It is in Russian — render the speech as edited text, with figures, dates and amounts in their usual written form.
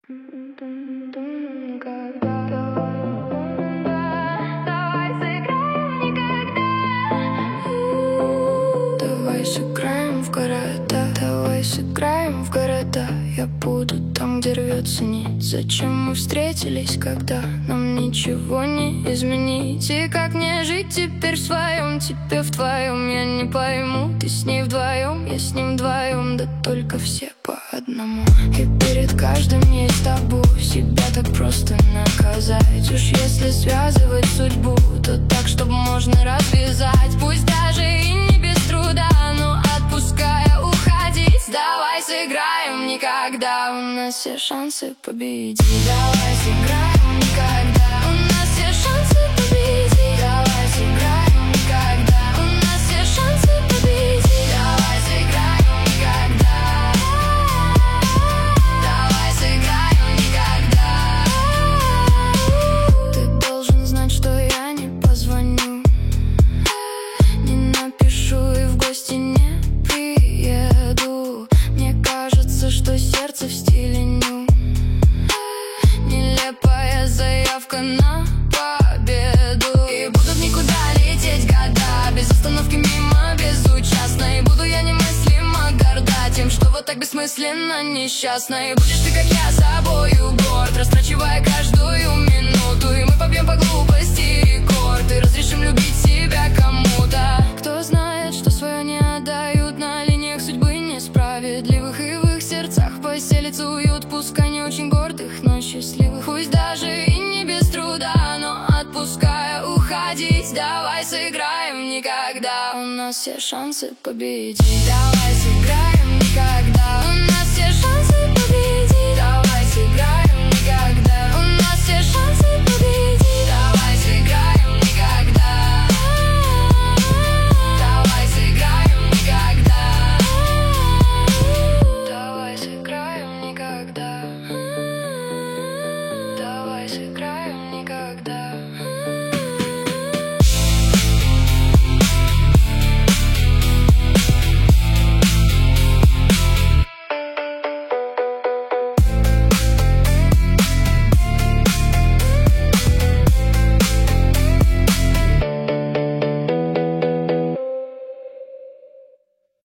Давай сыграем в города, давай сыграем в города. Я буду там, где рвется нить. Зачем мы встретились, когда нам ничего не изменить? И как мне жить теперь в своем, тебе в твоем? Я не пойму, ты с ней вдвоем, я с ним вдвоем, да только все по одному. И перед каждым есть табу, себя так просто наказать. Уж если связывать судьбу, то так, чтобы можно развязать. Пусть даже и не без труда, но отпуская уходить. Давай сыграем никогда, у нас все шансы победить. Давай сыграем никогда, у нас все шансы победить. Давай сыграем никогда, у нас все шансы победить. Давай сыграем никогда, давай сыграем никогда. Ты должен знать, что я не позвоню, не напишу и в гости не приеду. Мне кажется, что сердце в стиле ню. Нелепая заявка на победу. И будут никуда лететь года, без остановки мимо, безучастно. И буду я немыслимо горда тем, что вот так бессмысленно несчастна. И будешь ты, как я, собою горд, растрачивая каждую минуту. И мы побьем по глупости рекорд и разрешим любить себя кому-то. Кто знает, что свое не отдают, на линиях судьбы несправедливых. И в их сердцах поселится уют, пускай не очень гордых, но счастливых. Пусть даже и не без труда, но отпуская уходить. Давай сыграем никогда, у нас все шансы победить. Давай сыграем никогда, у нас все шансы победить.